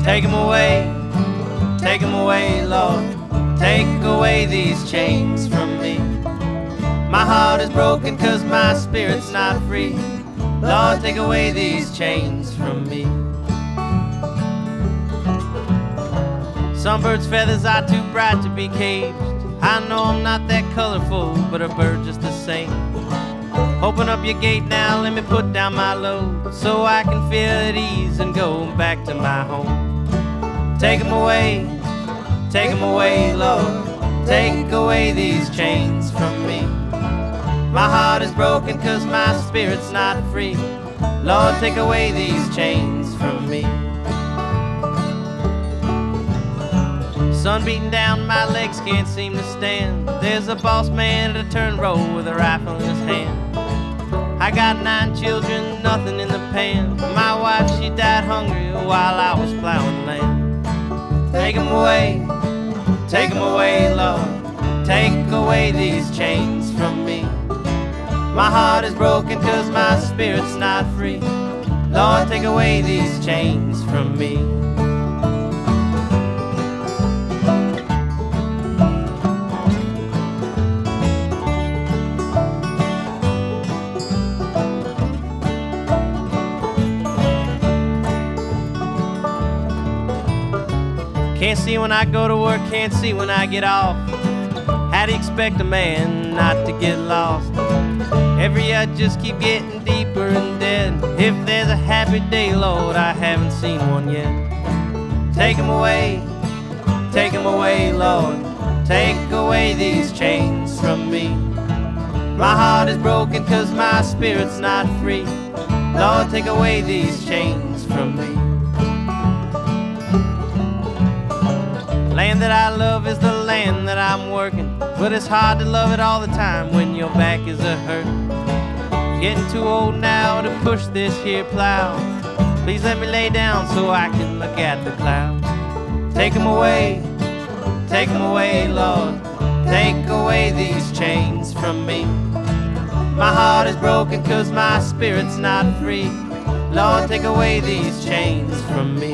Take 'em away, Lord. Take away these chains from me. My heart is broken 'cause my spirit's not free. Lord, take away these chains from me. Some birds' feathers are too bright to be caged. I know I'm not that colorful, but a bird just the same. Open up your gate now, let me put down my load, so I can feel at ease and go back to my home. Take 'em away, Lord. Take away these chains from me. My heart is broken 'cause my spirit's not free. Lord, take away these chains from me. Sun beating down, my legs can't seem to stand. There's a boss man at a turn row with a rifle in his hand. I got 9 children, nothing in the pan. My wife, she died hungry while I was plowing land. Take 'em away, Lord. Take away these chains from me. My heart is broken 'cause my spirit's not free. Lord, take away these chains from me. Can't see when I go to work, can't see when I get off. How do you expect a man not to get lost? Every year I just keep getting deeper and dead. If there's a happy day, Lord, I haven't seen one yet. Take 'em away, Lord. Take away these chains from me. My heart is broken 'cause my spirit's not free. Lord, take away these chains from me. Land that I love is the land that I'm working, but it's hard to love it all the time when your back is a hurt. Getting too old now to push this here plow. Please let me lay down so I can look at the clouds. Take 'em away, Lord. Take away these chains from me. My heart is broken 'cause my spirit's not free. Lord, take away these chains from me.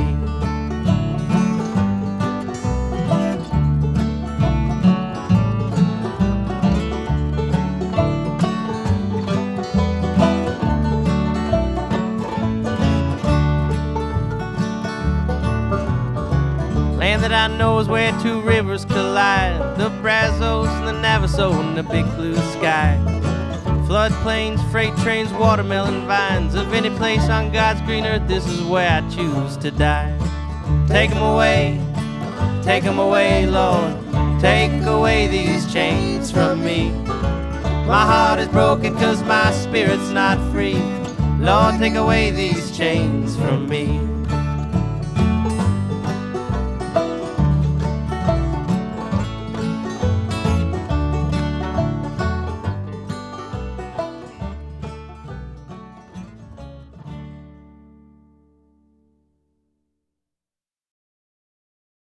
Land that I know is where 2 rivers collide, the Brazos and the Navajo and the big blue sky. Floodplains, freight trains, watermelon vines. Of any place on God's green earth, this is where I choose to die. Take 'em away, Lord. Take away these chains from me. My heart is broken 'cause my spirit's not free. Lord, take away these chains from me.